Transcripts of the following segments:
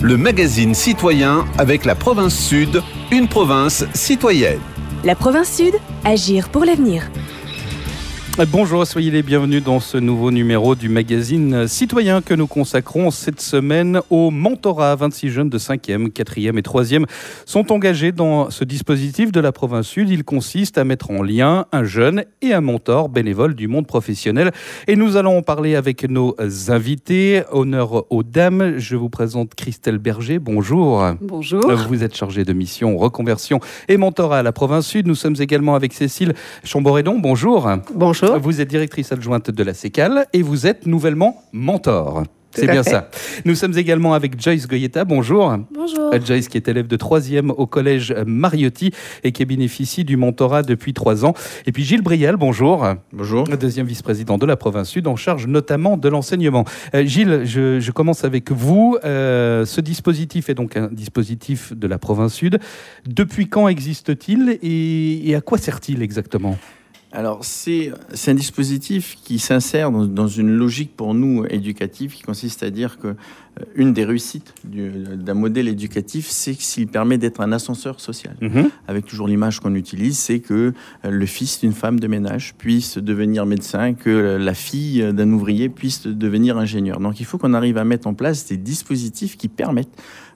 le magazine citoyen avec la province Sud, une province citoyenne. La province Sud, agir pour l'avenir. Bonjour, soyez les bienvenus dans ce nouveau numéro du magazine citoyen que nous consacrons cette semaine au mentorat. 26 jeunes de 5e, 4e et 3e sont engagés dans ce dispositif de la province Sud. Il consiste à mettre en lien un jeune et un mentor bénévole du monde professionnel. Et nous allons en parler avec nos invités. Honneur aux dames, je vous présente Christelle Berger. Bonjour. Bonjour. Vous êtes chargée de mission, reconversion et mentorat à la province Sud. Nous sommes également avec Cécile Chamboredon. Bonjour. Bonjour. Vous êtes directrice adjointe de la CECAL et vous êtes nouvellement mentor. C'est bien ça. Nous sommes également avec Joyce Goyeta. Bonjour. Bonjour. Joyce qui est élève de 3e au collège Mariotti et qui bénéficie du mentorat depuis 3 ans. Et puis Gilles Briel, bonjour. Bonjour. Deuxième vice-président de la province Sud en charge notamment de l'enseignement. Gilles, je commence avec vous. Ce dispositif est donc un dispositif de la province Sud. Depuis quand existe-t-il et à quoi sert-il exactement ? Alors, c'est un dispositif qui s'insère dans une logique pour nous éducative qui consiste à dire que une des réussites d'un modèle éducatif, c'est s'il permet d'être un ascenseur social. Avec toujours l'image qu'on utilise, c'est que le fils d'une femme de ménage puisse devenir médecin, que la fille d'un ouvrier puisse devenir ingénieur. Donc, il faut qu'on arrive à mettre en place des dispositifs qui permettent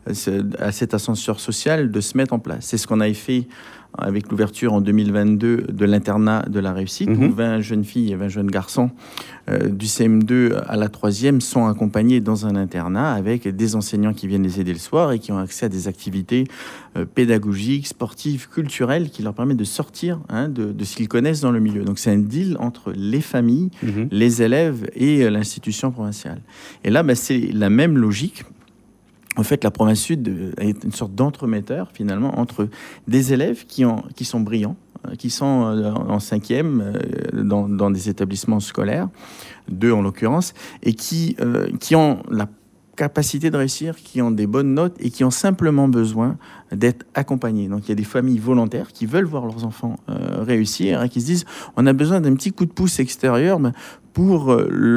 à cet ascenseur social de se mettre en place. C'est ce qu'on avait fait avec l'ouverture en 2022 de l'internat de la réussite, où 20 jeunes filles et 20 jeunes garçons du CM2 à la 3e sont accompagnés dans un internat avec des enseignants qui viennent les aider le soir et qui ont accès à des activités pédagogiques, sportives, culturelles qui leur permettent de sortir de ce qu'ils connaissent dans le milieu. Donc c'est un deal entre les familles, les élèves et l'institution provinciale. Et là, c'est la même logique. En fait, la province Sud est une sorte d'entremetteur, finalement, entre des élèves qui sont brillants, qui sont en 5e dans des établissements scolaires, 2 en l'occurrence, et qui ont la capacité de réussir, qui ont des bonnes notes et qui ont simplement besoin d'être accompagnés. Donc, il y a des familles volontaires qui veulent voir leurs enfants réussir et qui se disent on a besoin d'un petit coup de pouce extérieur pour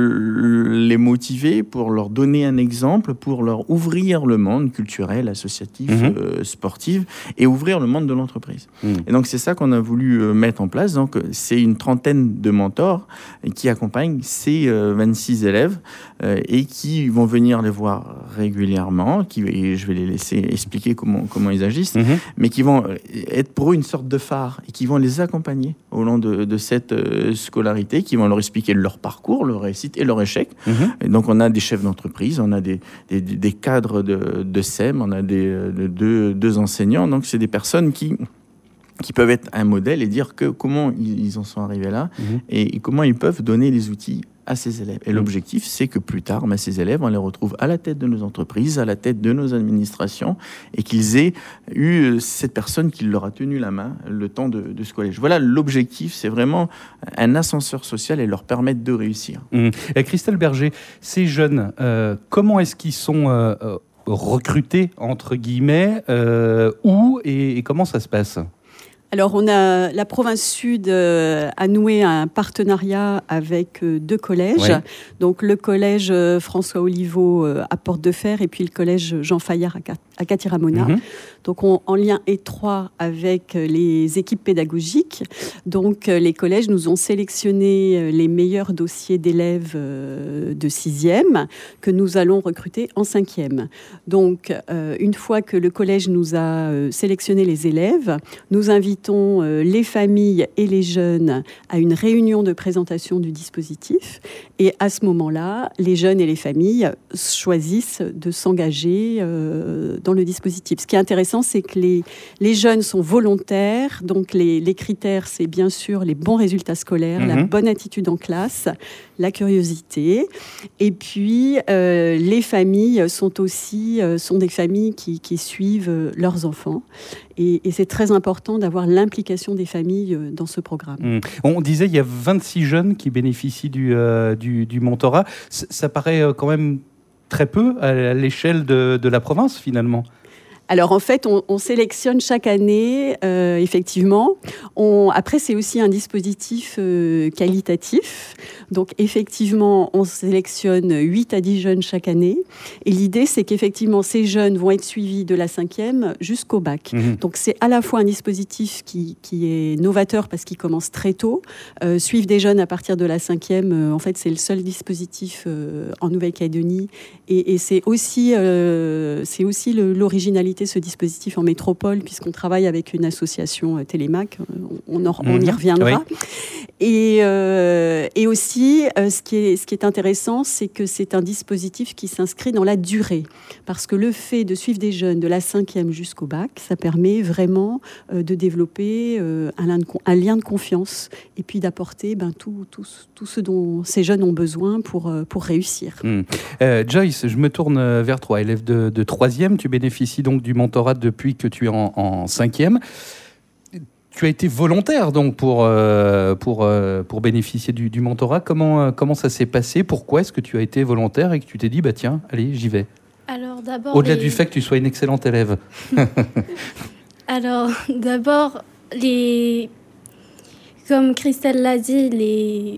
les motiver, pour leur donner un exemple, pour leur ouvrir le monde culturel, associatif, sportif et ouvrir le monde de l'entreprise. Et donc, c'est ça qu'on a voulu mettre en place. Donc, c'est une trentaine de mentors qui accompagnent ces 26 élèves et qui vont venir les voir régulièrement. Et je vais les laisser expliquer comment ils agissent, mais qui vont être pour eux une sorte de phare et qui vont les accompagner au long de cette scolarité, qui vont leur expliquer leur parcours, leur réussite et leur échec. Et donc, on a des chefs d'entreprise, on a des cadres de SEM, on a deux enseignants. Donc, c'est des personnes qui peuvent être un modèle et dire comment ils en sont arrivés là et comment ils peuvent donner les outils à ces élèves. Et l'objectif, c'est que plus tard, ces élèves, on les retrouve à la tête de nos entreprises, à la tête de nos administrations, et qu'ils aient eu cette personne qui leur a tenu la main le temps de ce collège. Voilà, l'objectif, c'est vraiment un ascenseur social et leur permettre de réussir. Et Christelle Berger, ces jeunes, comment est-ce qu'ils sont recrutés, entre guillemets, où et comment ça se passe ? Alors, la province Sud a noué un partenariat avec 2 collèges. Oui. Donc, le collège François Oliveau à Porte de Fer et puis le collège Jean Fayard à Catiramona. Donc, en lien étroit avec les équipes pédagogiques. Donc, les collèges nous ont sélectionné les meilleurs dossiers d'élèves de 6e que nous allons recruter en 5e. Donc, une fois que le collège nous a sélectionné les élèves, nous invitons les familles et les jeunes à une réunion de présentation du dispositif. Et à ce moment-là, les jeunes et les familles choisissent de s'engager dans le dispositif. Ce qui est intéressant, c'est que les jeunes sont volontaires. Donc, les critères, c'est bien sûr les bons résultats scolaires, la bonne attitude en classe, la curiosité. Et puis, les familles sont des familles qui suivent leurs enfants. Et c'est très important d'avoir l'implication des familles dans ce programme. On disait il y a 26 jeunes qui bénéficient du mentorat. Ça paraît quand même très peu à l'échelle de la province, finalement. Alors en fait, on sélectionne chaque année, effectivement. Après, c'est aussi un dispositif qualitatif. Donc effectivement, on sélectionne 8 à 10 jeunes chaque année. Et l'idée, c'est qu'effectivement, ces jeunes vont être suivis de la 5e jusqu'au bac. Donc c'est à la fois un dispositif qui est novateur parce qu'il commence très tôt. Suivre des jeunes à partir de la 5e, en fait, c'est le seul dispositif en Nouvelle-Calédonie. Et c'est aussi l'originalité de ce dispositif en métropole, puisqu'on travaille avec une association Télémac. On y reviendra. Oui. Et aussi, ce qui est intéressant, c'est que c'est un dispositif qui s'inscrit dans la durée. Parce que le fait de suivre des jeunes de la 5e jusqu'au bac, ça permet vraiment de développer un lien de confiance et puis d'apporter tout ce dont ces jeunes ont besoin pour réussir. Joyce, je me tourne vers toi, élève de 3e. Tu bénéficies donc du mentorat depuis que tu es en 5e. Tu as été volontaire donc pour bénéficier du mentorat. Comment ça s'est passé ? Pourquoi est-ce que tu as été volontaire et que tu t'es dit tiens, allez, j'y vais ? Alors d'abord, au-delà du fait que tu sois une excellente élève. Alors d'abord, comme Christelle l'a dit,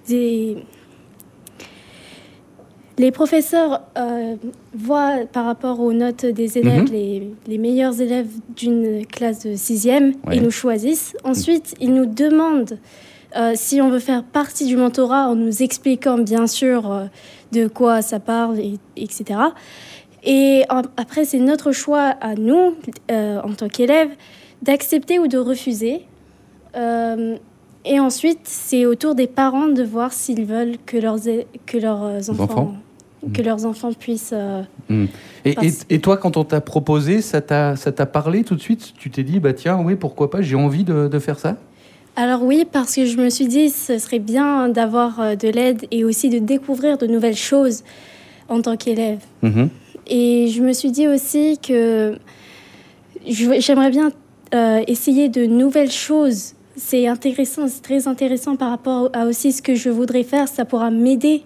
les professeurs voient par rapport aux notes des élèves les meilleurs élèves d'une classe de 6e et nous choisissent. Ensuite, ils nous demandent si on veut faire partie du mentorat en nous expliquant bien sûr de quoi ça parle, etc. Et après, c'est notre choix à nous, en tant qu'élèves, d'accepter ou de refuser. Et ensuite, c'est au tour des parents de voir s'ils veulent que leurs enfants puissent... Et toi, quand on t'a proposé, ça t'a parlé tout de suite ? Tu t'es dit, tiens, oui, pourquoi pas, j'ai envie de faire ça ? Alors oui, parce que je me suis dit, ce serait bien d'avoir de l'aide et aussi de découvrir de nouvelles choses en tant qu'élève. Et je me suis dit aussi que j'aimerais bien essayer de nouvelles choses. C'est intéressant, c'est très intéressant par rapport à aussi ce que je voudrais faire. Ça pourra m'aider.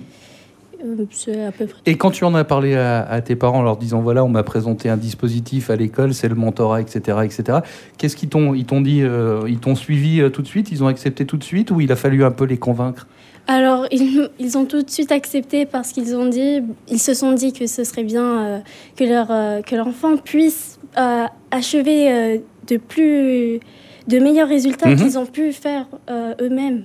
C'est à peu près. Et quand tu en as parlé à tes parents en leur disant voilà, on m'a présenté un dispositif à l'école, c'est le mentorat, etc., etc. Qu'est-ce qu'ils t'ont dit ils t'ont suivi tout de suite, ils ont accepté tout de suite, ou il a fallu un peu les convaincre ? Alors ils ont tout de suite accepté parce qu'ils se sont dit que ce serait bien que leur enfant puisse achever de meilleurs résultats qu'ils ont pu faire eux-mêmes.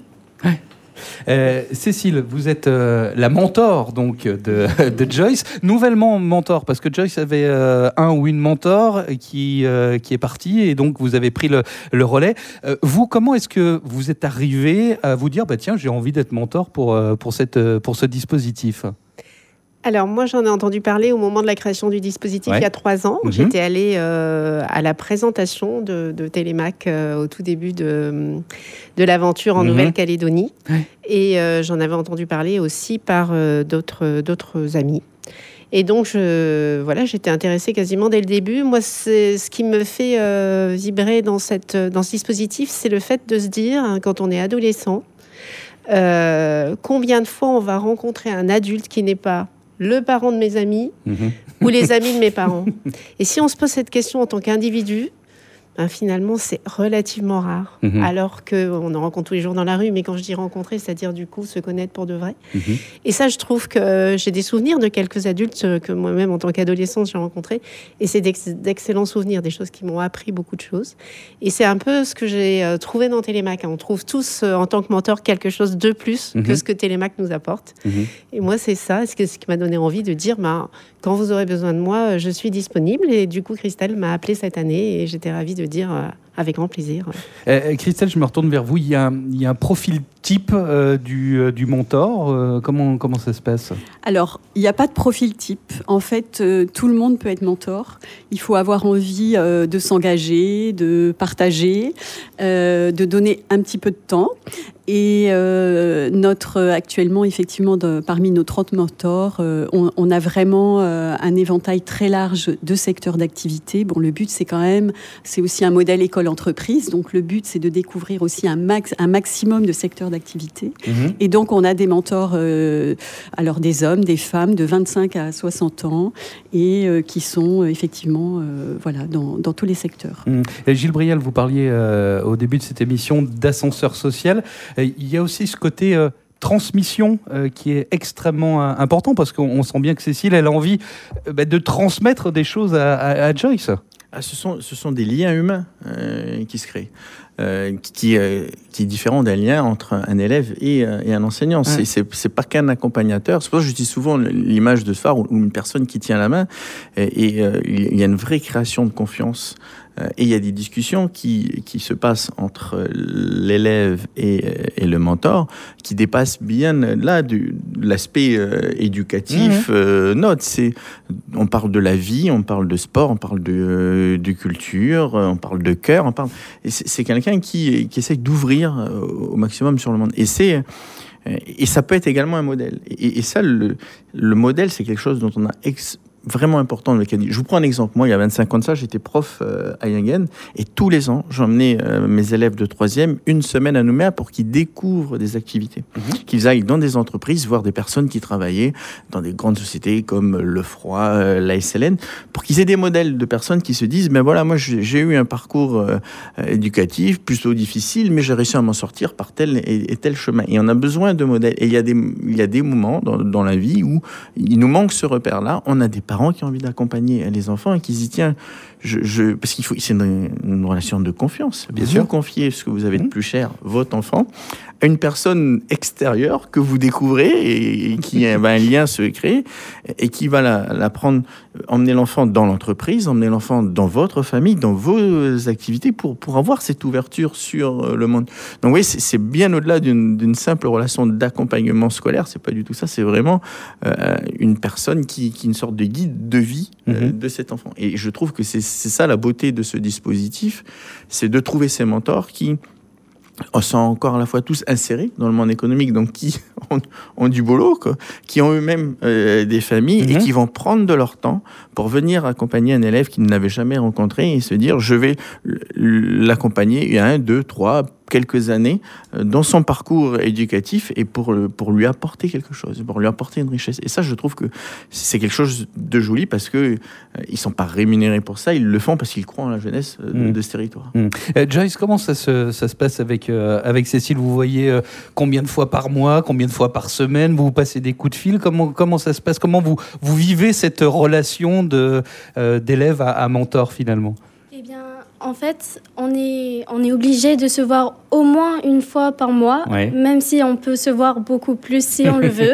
Ouais. Cécile, vous êtes la mentor donc de Joyce, nouvellement mentor, parce que Joyce avait un ou une mentor qui est partie et donc vous avez pris le relais. Vous, comment est-ce que vous êtes arrivé à vous dire tiens, j'ai envie d'être mentor pour ce dispositif ? Alors moi, j'en ai entendu parler au moment de la création du dispositif il y a 3 ans. J'étais allée à la présentation de Télémac au tout début de l'aventure en Nouvelle-Calédonie. Et j'en avais entendu parler aussi par d'autres amis. Et donc, j'étais intéressée quasiment dès le début. Moi, c'est ce qui me fait vibrer dans ce dispositif, c'est le fait de se dire, quand on est adolescent, combien de fois on va rencontrer un adulte qui n'est pas le parent de mes amis ou les amis de mes parents. Et si on se pose cette question en tant qu'individu, finalement, c'est relativement rare. Alors qu'on en rencontre tous les jours dans la rue, mais quand je dis rencontrer, c'est-à-dire du coup se connaître pour de vrai. Et ça, je trouve que j'ai des souvenirs de quelques adultes que moi-même, en tant qu'adolescente, j'ai rencontrés. Et c'est d'excellents souvenirs, des choses qui m'ont appris beaucoup de choses. Et c'est un peu ce que j'ai trouvé dans Télémac. On trouve tous, en tant que mentor, quelque chose de plus que ce que Télémac nous apporte. Et moi, c'est ça, ce qui m'a donné envie de dire, quand vous aurez besoin de moi, je suis disponible. Et du coup, Christelle m'a appelée cette année et j'étais ravie de dire avec grand plaisir. Christelle, je me retourne vers vous. Il y a un profil type du mentor. Comment ça se passe ? Alors, il n'y a pas de profil type. En fait, tout le monde peut être mentor. Il faut avoir envie de s'engager, de partager, de donner un petit peu de temps. Et actuellement, effectivement, parmi nos 30 mentors, on a vraiment un éventail très large de secteurs d'activité. Bon, le but, c'est aussi un modèle école l'entreprise. Donc le but, c'est de découvrir aussi un maximum de secteurs d'activité. Et donc on a des mentors, alors des hommes, des femmes de 25 à 60 ans et qui sont effectivement dans tous les secteurs. Gilles Brial, vous parliez au début de cette émission d'ascenseur social. Il y a aussi ce côté transmission qui est extrêmement important parce qu'on sent bien que Cécile, elle a envie de transmettre des choses à Joyce. Ce sont des liens humains qui se créent, qui est différent d'un lien entre un élève et un enseignant. C'est pas qu'un accompagnateur. C'est pour ça que j'utilise souvent l'image de ce phare ou une personne qui tient la main. Et il y a une vraie création de confiance. Et il y a des discussions qui se passent entre l'élève et le mentor qui dépassent bien là de l'aspect éducatif. On parle de la vie, on parle de sport, on parle de culture, on parle de cœur. C'est quelqu'un qui essaie d'ouvrir au maximum sur le monde. Et ça peut être également un modèle. Et ça, le modèle, c'est quelque chose dont on a vraiment important. Je vous prends un exemple. Moi, il y a 25 ans de ça, j'étais prof à Yingen et tous les ans, j'emmenais mes élèves de 3e une semaine à Nouméa pour qu'ils découvrent des activités, qu'ils aillent dans des entreprises, voir des personnes qui travaillaient dans des grandes sociétés comme Lefroy, la SLN, pour qu'ils aient des modèles de personnes qui se disent moi j'ai eu un parcours éducatif plutôt difficile, mais j'ai réussi à m'en sortir par tel et tel chemin. Et on a besoin de modèles. Et il y a des moments dans la vie où il nous manque ce repère-là. On a des parents qui ont envie d'accompagner les enfants et qui se disent tiens, parce qu'il faut, c'est une relation de confiance. Bien sûr, confiez ce que vous avez de plus cher, votre enfant, à une personne extérieure que vous découvrez et qui a un lien se crée et qui va la prendre, emmener l'enfant dans l'entreprise, emmener l'enfant dans votre famille, dans vos activités pour avoir cette ouverture sur le monde. Donc oui, c'est bien au-delà d'une simple relation d'accompagnement scolaire. C'est pas du tout ça. C'est vraiment une personne qui est une sorte de guide de vie de cet enfant. Et je trouve que c'est ça la beauté de ce dispositif, c'est de trouver ces mentors qui sont encore à la fois tous insérés dans le monde économique, donc qui ont du boulot, qui ont eux-mêmes des familles et qui vont prendre de leur temps pour venir accompagner un élève qu'ils n'avaient jamais rencontré et se dire je vais l'accompagner 1, 2, 3, quelques années dans son parcours éducatif et pour lui apporter quelque chose, pour lui apporter une richesse. Et ça, je trouve que c'est quelque chose de joli parce que ils sont pas rémunérés pour ça, ils le font parce qu'ils croient en la jeunesse de ce territoire. Joyce, comment ça se passe avec Cécile? Vous voyez combien de fois par mois, combien de fois par semaine? Vous passez des coups de fil? Comment ça se passe? Comment vous vivez cette relation d'élève à mentor finalement? Eh bien, en fait, on est obligé de se voir au moins une fois par mois, même si on peut se voir beaucoup plus si on le veut.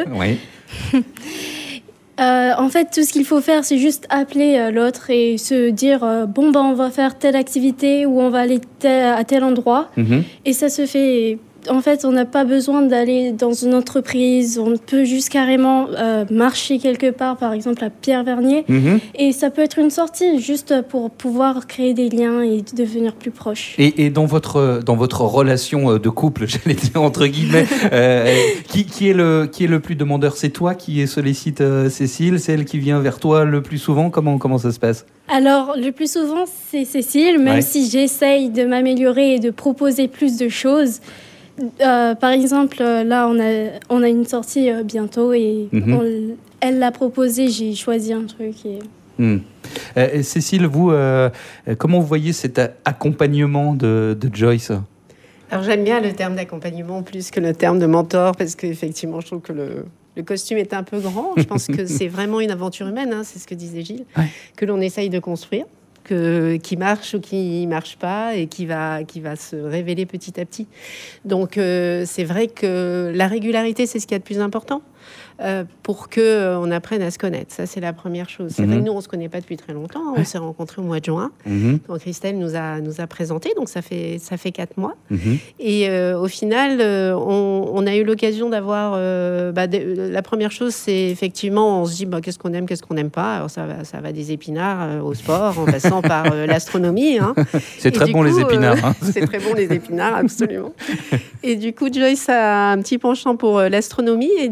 En fait, tout ce qu'il faut faire, c'est juste appeler l'autre et se dire on va faire telle activité ou on va aller à tel endroit. Et ça se fait. En fait, on n'a pas besoin d'aller dans une entreprise. On peut juste carrément marcher quelque part, par exemple à Pierre-Vernier. Et ça peut être une sortie juste pour pouvoir créer des liens et devenir plus proche. Et dans votre relation de couple, j'allais dire entre guillemets, qui est le plus demandeur? C'est toi qui sollicite Cécile? C'est elle qui vient vers toi le plus souvent? Comment ça se passe? Alors, le plus souvent, c'est Cécile, même si j'essaye de m'améliorer et de proposer plus de choses. Par exemple, là, on a une sortie bientôt et elle l'a proposé, j'ai choisi un truc. Cécile, vous, comment vous voyez cet accompagnement de Joyce? Alors, j'aime bien le terme d'accompagnement plus que le terme de mentor parce qu'effectivement, je trouve que le costume est un peu grand. Je pense que c'est vraiment une aventure humaine, c'est ce que disait Gilles, que l'on essaye de construire. Qui marche ou qui marche pas et qui va se révéler petit à petit. Donc c'est vrai que la régularité, c'est ce qu'il y a de plus important pour qu'on apprenne à se connaître. Ça, c'est la première chose. C'est vrai que nous, on se connaît pas depuis très longtemps. On s'est rencontrés au mois de juin. Donc Christelle nous a présenté. Donc ça fait 4 mois. Et au final, on a eu l'occasion d'avoir... la première chose, c'est effectivement, on se dit qu'est-ce qu'on aime, qu'est-ce qu'on n'aime pas. Alors ça va des épinards au sport, en passant par l'astronomie. C'est très bon les épinards. C'est très bon les épinards, absolument. Et du coup, Joyce a un petit penchant pour l'astronomie. Et du coup, quand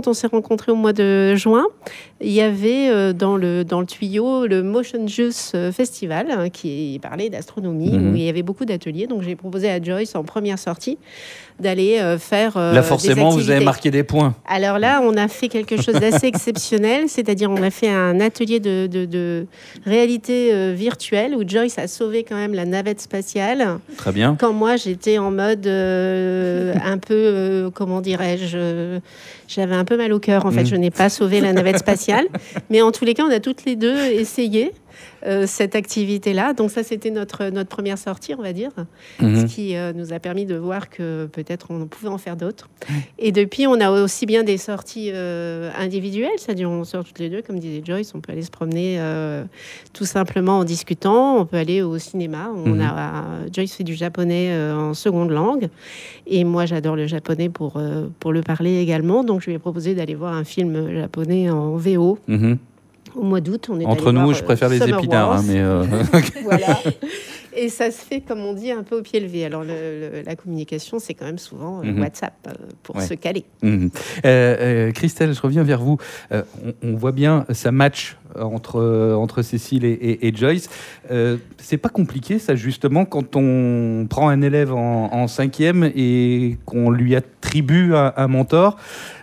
quand on s'est rencontrés au mois de juin, il y avait dans le tuyau le Motion Juice Festival qui parlait d'astronomie, où il y avait beaucoup d'ateliers. Donc j'ai proposé à Joyce en première sortie d'aller faire là forcément vous avez marqué des points. Alors là on a fait quelque chose d'assez exceptionnel, c'est-à-dire on a fait un atelier de réalité virtuelle où Joyce a sauvé quand même la navette spatiale. Très bien. Quand moi j'étais en mode un peu comment dirais-je, j'avais un peu mal au cœur en fait. Je n'ai pas sauvé la navette spatiale, mais en tous les cas on a toutes les deux essayé cette activité-là. Donc ça, c'était notre première sortie, on va dire, ce qui nous a permis de voir que peut-être on pouvait en faire d'autres. Et depuis, on a aussi bien des sorties individuelles, c'est-à-dire on sort toutes les deux, comme disait Joyce, on peut aller se promener tout simplement en discutant, on peut aller au cinéma. Joyce fait du japonais en seconde langue, et moi j'adore le japonais pour le parler également, donc je lui ai proposé d'aller voir un film japonais en VO. Au mois d'août, on est entre nous, je préfère les épinards, mais voilà. Et ça se fait, comme on dit, un peu au pied levé. Alors, la communication, c'est quand même souvent WhatsApp pour se caler. Christelle, je reviens vers vous. On voit bien ça match entre Cécile et Joyce. C'est pas compliqué, ça, justement, quand on prend un élève en 5e et qu'on lui attribue un mentor.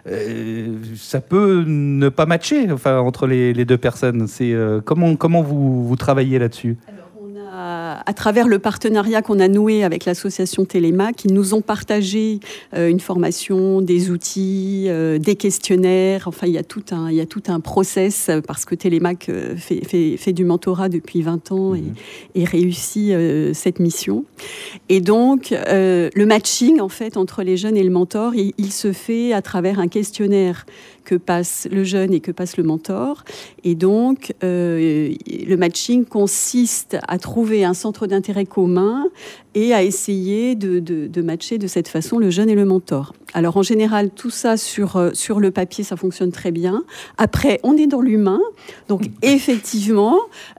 Ça peut ne pas matcher entre les deux personnes. C'est, comment vous travaillez là-dessus ? À travers le partenariat qu'on a noué avec l'association Télémac, ils nous ont partagé une formation, des outils, des questionnaires. Enfin, il y a tout un process parce que Télémac fait du mentorat depuis 20 ans et réussit cette mission. Et donc, le matching en fait entre les jeunes et le mentor, il se fait à travers un questionnaire que passe le jeune et que passe le mentor. Et donc, le matching consiste à trouver un centre d'intérêt commun et à essayer de matcher de cette façon le jeune et le mentor. Alors, en général, tout ça sur le papier, ça fonctionne très bien. Après, on est dans l'humain. Donc, effectivement,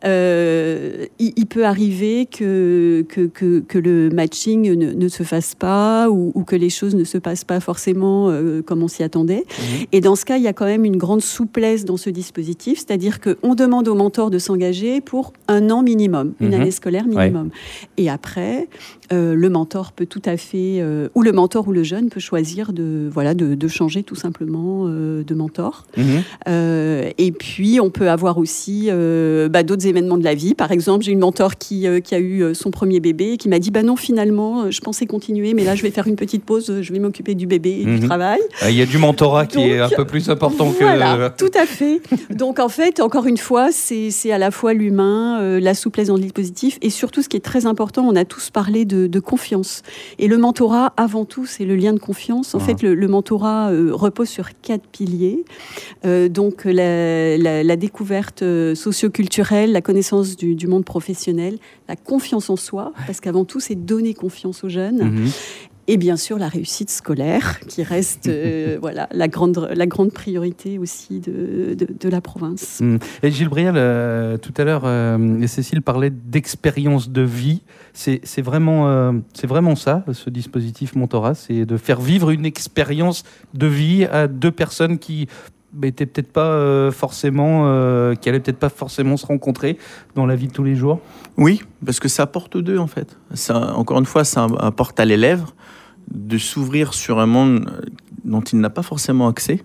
il peut arriver que le matching ne se fasse pas ou que les choses ne se passent pas forcément comme on s'y attendait. Et dans ce cas, il y a quand même une grande souplesse dans ce dispositif, c'est-à-dire qu'on demande au mentor de s'engager pour 1 an minimum, une année scolaire minimum. Et après, le mentor peut tout à fait, ou le mentor ou le jeune peut choisir de changer tout simplement de mentor. Et puis, on peut avoir aussi d'autres événements de la vie. Par exemple, j'ai une mentor qui a eu son premier bébé et qui m'a dit non, finalement, je pensais continuer, mais là, je vais faire une petite pause, je vais m'occuper du bébé et du travail. Il y a du mentorat qui est un peu plus important que... Voilà, tout à fait. Donc, en fait, encore une fois, c'est à la fois l'humain, la souplesse dans le dispositif et surtout, ce qui est très important, on a tous parlé de confiance. Et le mentorat, avant tout, c'est le lien de confiance. En fait, le mentorat repose sur 4 piliers. Donc, la découverte socio-culturelle, la connaissance du monde professionnel, la confiance en soi, parce qu'avant tout, c'est donner confiance aux jeunes. Et bien sûr, la réussite scolaire, qui reste la grande priorité aussi de la province. Et Gilles Brial, tout à l'heure, Cécile parlait d'expérience de vie. C'est vraiment ça, ce dispositif mentorat, c'est de faire vivre une expérience de vie à 2 personnes qui étaient peut-être pas forcément, qui allaient peut-être pas forcément se rencontrer dans la vie de tous les jours. Oui, parce que ça apporte aux deux en fait. Ça, encore une fois, ça apporte à l'élève de s'ouvrir sur un monde dont il n'a pas forcément accès.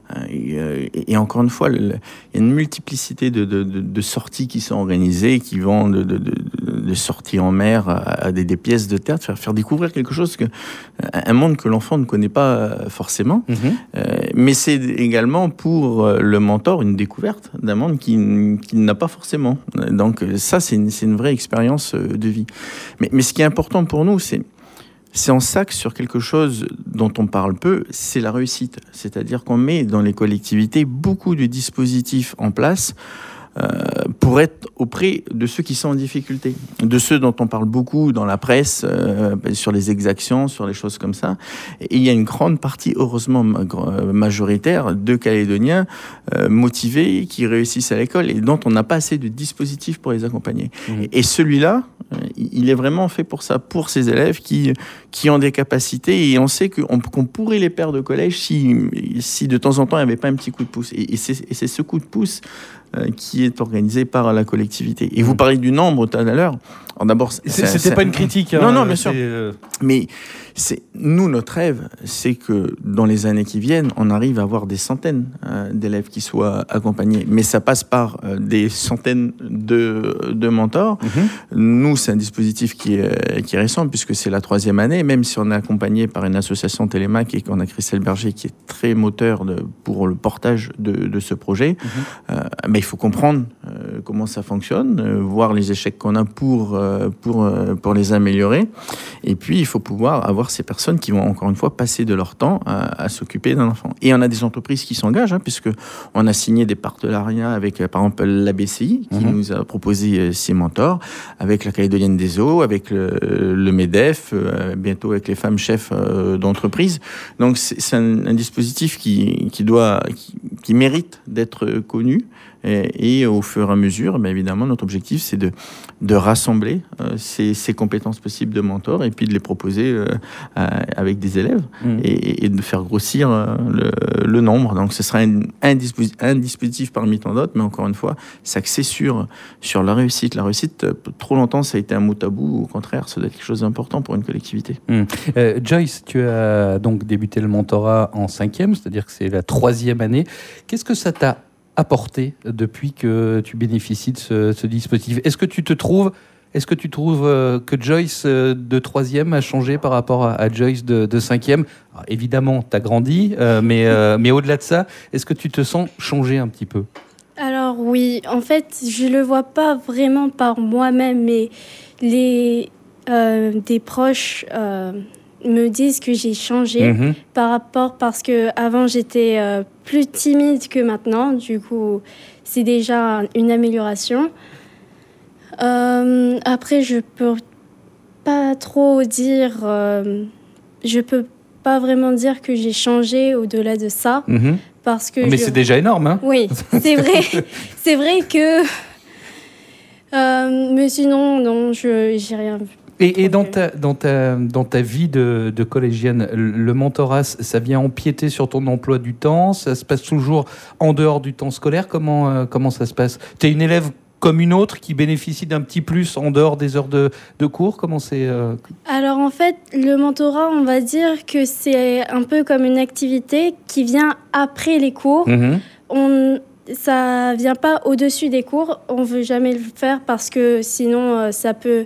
Et encore une fois, il y a une multiplicité de sorties qui sont organisées, qui vont de sorties en mer à des pièces de théâtre, faire découvrir quelque chose, un monde que l'enfant ne connaît pas forcément. Mais c'est également pour le mentor une découverte d'un monde qu'il n'a pas forcément. Donc ça, c'est une vraie expérience de vie. Mais ce qui est important pour nous, c'est en s'axe sur quelque chose dont on parle peu, c'est la réussite. C'est-à-dire qu'on met dans les collectivités beaucoup de dispositifs en place pour être auprès de ceux qui sont en difficulté, de ceux dont on parle beaucoup dans la presse, sur les exactions, sur les choses comme ça. Et il y a une grande partie, heureusement majoritaire, de Calédoniens motivés, qui réussissent à l'école et dont on n'a pas assez de dispositifs pour les accompagner. Et celui-là, il est vraiment fait pour ça, pour ces élèves qui ont des capacités, et on sait qu'on pourrait les perdre de collège si de temps en temps il n'y avait pas un petit coup de pouce. Et c'est ce coup de pouce qui est organisé par la collectivité. Et vous parlez du nombre tout à l'heure. Alors d'abord, c'était pas une critique. Non, bien sûr. Mais nous, notre rêve, c'est que dans les années qui viennent, on arrive à avoir des centaines d'élèves qui soient accompagnés. Mais ça passe par des centaines de mentors. Nous, c'est un dispositif qui est récent, puisque c'est la 3e année, même si on est accompagné par une association Télémac et qu'on a Christelle Berger qui est très moteur pour le portage de ce projet. Mais il faut comprendre comment ça fonctionne, voir les échecs qu'on a pour les améliorer. Et puis, il faut pouvoir avoir ces personnes qui vont, encore une fois, passer de leur temps à s'occuper d'un enfant. Et on a des entreprises qui s'engagent, puisque on a signé des partenariats avec, par exemple, la BCI, qui nous a proposé 6 mentors, avec la Calédonienne des Eaux, avec le MEDEF, bientôt avec les femmes chefs d'entreprise. Donc, c'est un dispositif qui mérite d'être connu. Et au fur et à mesure, évidemment, notre objectif, c'est de rassembler ces compétences possibles de mentors et puis de les proposer avec des élèves et de faire grossir le nombre. Donc, ce sera un dispositif parmi tant d'autres, mais encore une fois, s'axer sur la réussite. La réussite, trop longtemps, ça a été un mot tabou. Au contraire, ça doit être quelque chose d'important pour une collectivité. Joyce, tu as donc débuté le mentorat en 5e, c'est-à-dire que c'est la 3e année. Qu'est-ce que ça t'a apporté depuis que tu bénéficies de ce dispositif? Est-ce que tu trouves que Joyce de 3e a changé par rapport à Joyce de 5e? Alors, évidemment, tu as grandi, mais au-delà de ça, est-ce que tu te sens changer un petit peu? Alors oui, en fait, je le vois pas vraiment par moi-même, mais des proches me disent que j'ai changé parce que avant j'étais plus timide que maintenant. Du coup, c'est déjà une amélioration. Après, je peux pas trop dire. Je peux pas vraiment dire que j'ai changé au-delà de ça, parce que. Mais c'est déjà énorme, hein? Oui, c'est vrai. C'est vrai que. Mais sinon, non, j'ai rien vu. Et dans ta vie de collégienne, le mentorat, ça vient empiéter sur ton emploi du temps? Ça se passe toujours en dehors du temps scolaire? Comment ça se passe? Tu es une élève comme une autre qui bénéficie d'un petit plus en dehors des heures de cours? Comment c'est Alors en fait, le mentorat, on va dire que c'est un peu comme une activité qui vient après les cours. Ça vient pas au-dessus des cours. On veut jamais le faire parce que sinon ça peut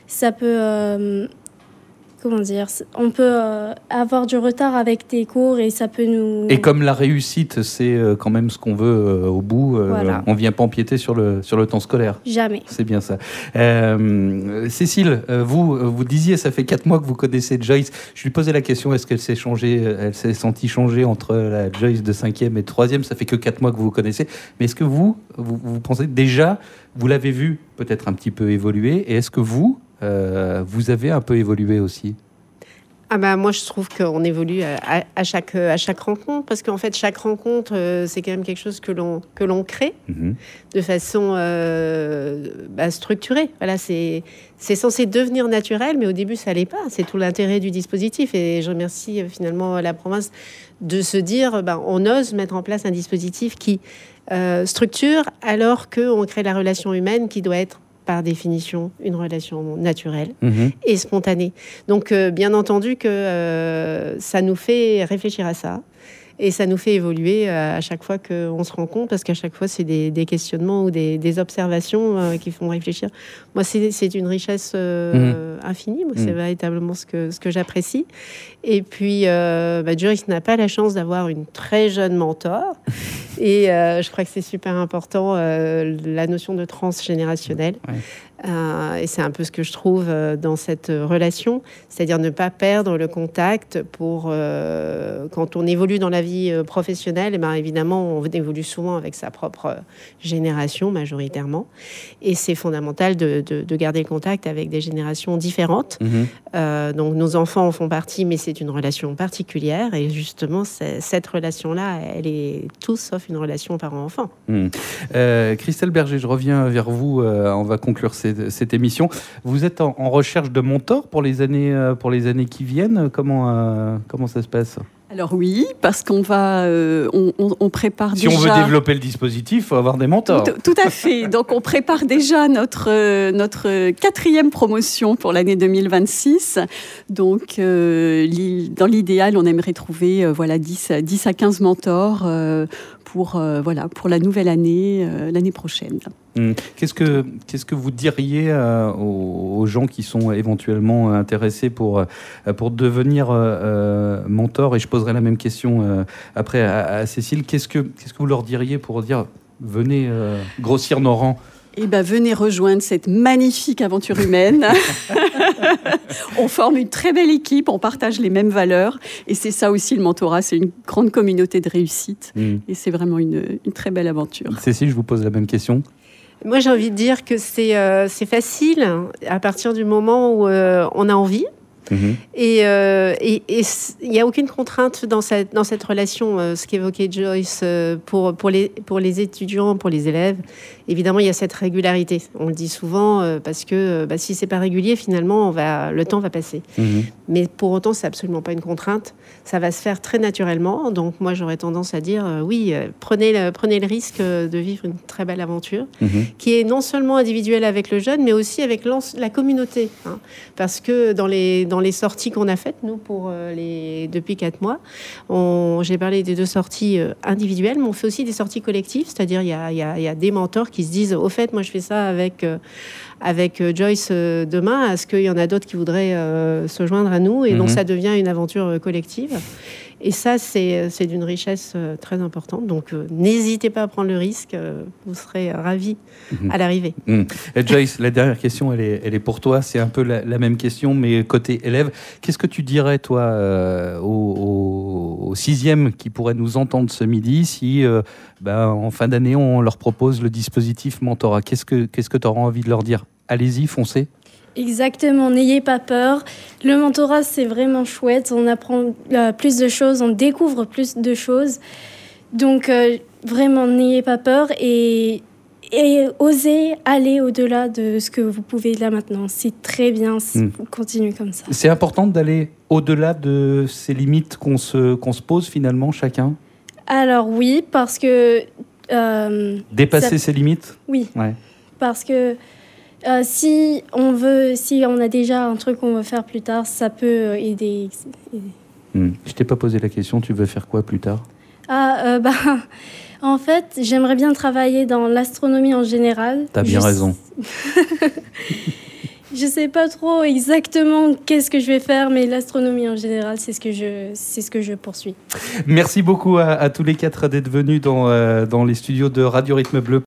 comment dire, on peut avoir du retard avec des cours et ça peut nous... Et comme la réussite, c'est quand même ce qu'on veut au bout, voilà. On ne vient pas empiéter sur le temps scolaire. Jamais. C'est bien ça. Cécile, vous disiez, ça fait 4 mois que vous connaissez Joyce. Je lui posais la question, est-ce qu'elle elle s'est sentie changer entre la Joyce de 5e et 3e? Ça fait que 4 mois que vous vous connaissez. Mais est-ce que vous pensez déjà, vous l'avez vu peut-être un petit peu évoluer, et est-ce que vous avez un peu évolué aussi? Moi, je trouve qu'on évolue à chaque rencontre, parce qu'en fait, chaque rencontre, c'est quand même quelque chose que l'on crée de façon structurée. Voilà, c'est censé devenir naturel, mais au début, ça l'est pas. C'est tout l'intérêt du dispositif. Et je remercie finalement la province de se dire, on ose mettre en place un dispositif qui structure, alors qu'on crée la relation humaine qui doit être par définition une relation naturelle et spontanée. Donc, bien entendu que ça nous fait réfléchir à ça. Et ça nous fait évoluer à chaque fois qu'on se rencontre, parce qu'à chaque fois, c'est des questionnements ou des observations qui font réfléchir. Moi, c'est une richesse infinie. Moi, c'est véritablement ce que j'apprécie. Et puis, Joyce n'a pas la chance d'avoir une très jeune mentor. Et je crois que c'est super important, la notion de transgénérationnel. Et c'est un peu ce que je trouve dans cette relation, c'est-à-dire ne pas perdre le contact pour quand on évolue dans la vie professionnelle. Évidemment, on évolue souvent avec sa propre génération majoritairement, et c'est fondamental de garder le contact avec des générations différentes. Donc nos enfants en font partie, mais c'est une relation particulière, et justement cette relation-là, elle est tout sauf une relation parent-enfant. Christelle Berger, je reviens vers vous. On va conclure ces cette émission. Vous êtes en recherche de mentors pour les années qui viennent. Comment ça se passe ? Alors oui, parce qu'on va, on prépare déjà... Si on veut développer le dispositif, il faut avoir des mentors. Tout à fait. Donc on prépare déjà notre 4e promotion pour l'année 2026. Donc dans l'idéal, on aimerait trouver 10 à 15 mentors pour la nouvelle année, l'année prochaine. Qu'est-ce que vous diriez aux gens qui sont éventuellement intéressés pour devenir mentor ? Et je poserai la même question après à Cécile. Qu'est-ce que vous leur diriez pour dire venez grossir nos rangs ? Eh bien, venez rejoindre cette magnifique aventure humaine. On forme une très belle équipe, on partage les mêmes valeurs. Et c'est ça aussi le mentorat, c'est une grande communauté de réussite. Et c'est vraiment une très belle aventure. Cécile, je vous pose la même question. Moi, j'ai envie de dire que c'est facile à partir du moment où on a envie. Et il n'y a aucune contrainte dans cette relation, ce qu'évoquait Joyce, pour les étudiants, pour les élèves. Évidemment, il y a cette régularité. On le dit souvent parce que si c'est pas régulier, finalement, le temps va passer. Mais pour autant, c'est absolument pas une contrainte. Ça va se faire très naturellement. Donc, moi, j'aurais tendance à dire oui, prenez le risque de vivre une très belle aventure qui est non seulement individuelle avec le jeune, mais aussi avec la communauté. Parce que dans les sorties qu'on a faites, nous, depuis 4 mois, j'ai parlé des 2 sorties individuelles, mais on fait aussi des sorties collectives, c'est-à-dire il y a des mentors qui se disent, au fait, moi je fais ça avec Joyce demain, est-ce qu'il y en a d'autres qui voudraient se joindre à nous ? Et donc ça devient une aventure collective. Et ça, c'est d'une richesse très importante. Donc, n'hésitez pas à prendre le risque. Vous serez ravis à l'arrivée. Et Joyce, la dernière question, elle est pour toi. C'est un peu la même question, mais côté élève. Qu'est-ce que tu dirais, toi, aux 6e qui pourraient nous entendre ce midi si, en fin d'année, on leur propose le dispositif mentorat ? Qu'est-ce que tu auras envie de leur dire ? Allez-y, foncez. Exactement, n'ayez pas peur. Le mentorat, c'est vraiment chouette. On apprend plus de choses, on découvre plus de choses. Donc, vraiment, n'ayez pas peur et osez aller au-delà de ce que vous pouvez là maintenant. C'est très bien, continuez comme ça. C'est important d'aller au-delà de ces limites qu'on se pose finalement, chacun ? Alors oui, parce que... Dépasser ses limites ? Oui, ouais. Parce que... si on a déjà un truc qu'on veut faire plus tard, ça peut aider. Je t'ai pas posé la question, tu veux faire quoi plus tard ? En fait, j'aimerais bien travailler dans l'astronomie en général. T'as bien raison. Je sais pas trop exactement qu'est-ce que je vais faire, mais l'astronomie en général, c'est ce que je poursuis. Merci beaucoup à tous les 4 d'être venus dans les studios de Radio Rythme Bleu.